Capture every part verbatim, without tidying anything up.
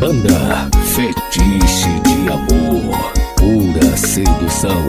Banda Fetiche de Amor, pura sedução.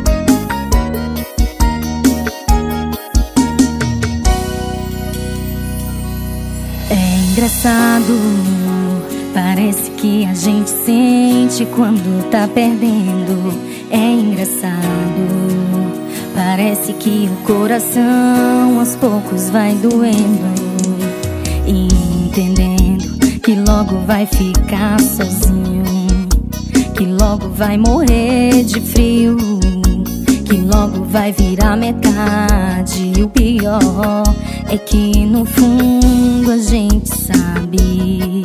É engraçado, parece que a gente sente quando tá perdendo. É engraçado, parece que o coração aos poucos vai doendo e entendendo que logo vai ficar sozinho, que logo vai morrer de frio, que logo vai virar metade. E o pior é que no fundo a gente sabe,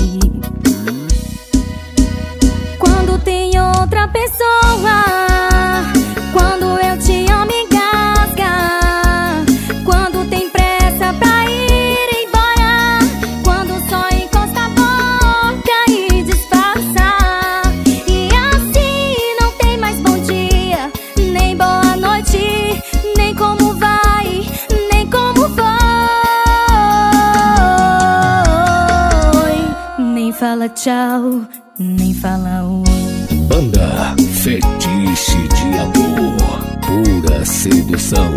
quando tem outra pessoa, quando eu te amo engasga, quando tem pressa pra ir embora, quando só encosta a boca e disfarça. E assim não tem mais bom dia, nem boa noite, nem como vai, nem como foi. Nem fala tchau, nem fala oi. Banda Fetiche de Amor, pura sedução.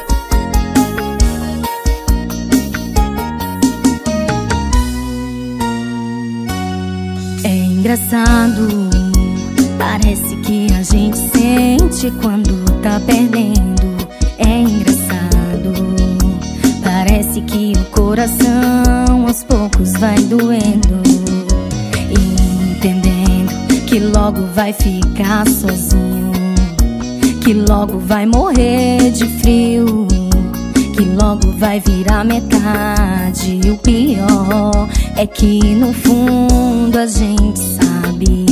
É engraçado, parece que a gente sente quando tá perdendo. É engraçado, parece que o coração aos poucos vai doendo e entendendo que logo vai ficar sozinho, que logo vai morrer de frio, que logo vai virar metade. E o pior é que no fundo a gente sabe,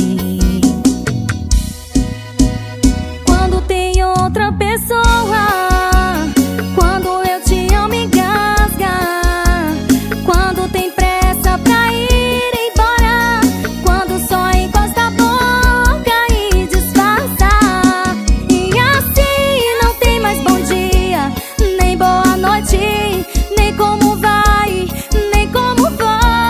quando tem outra pessoa, quando eu te amo engasga, quando tem pressa pra ir embora, quando só encosta a boca e disfarça. E assim não tem mais bom dia, nem boa noite, nem como vai, nem como foi.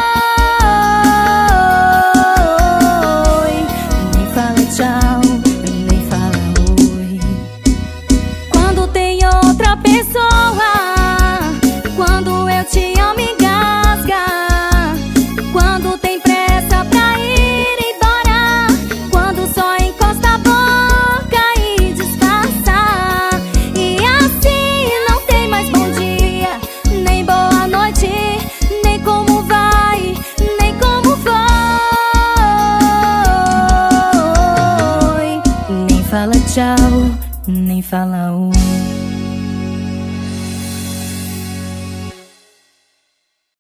Nem fala tchau, nem fala oi. Quando tem outra pessoa, quando eu te amo engasga, quando tem pressa pra ir embora, quando só encosta a boca e disfarça. E assim não tem mais bom dia, nem boa noite, nem como vai, nem como foi. Nem fala tchau, nem fala oi.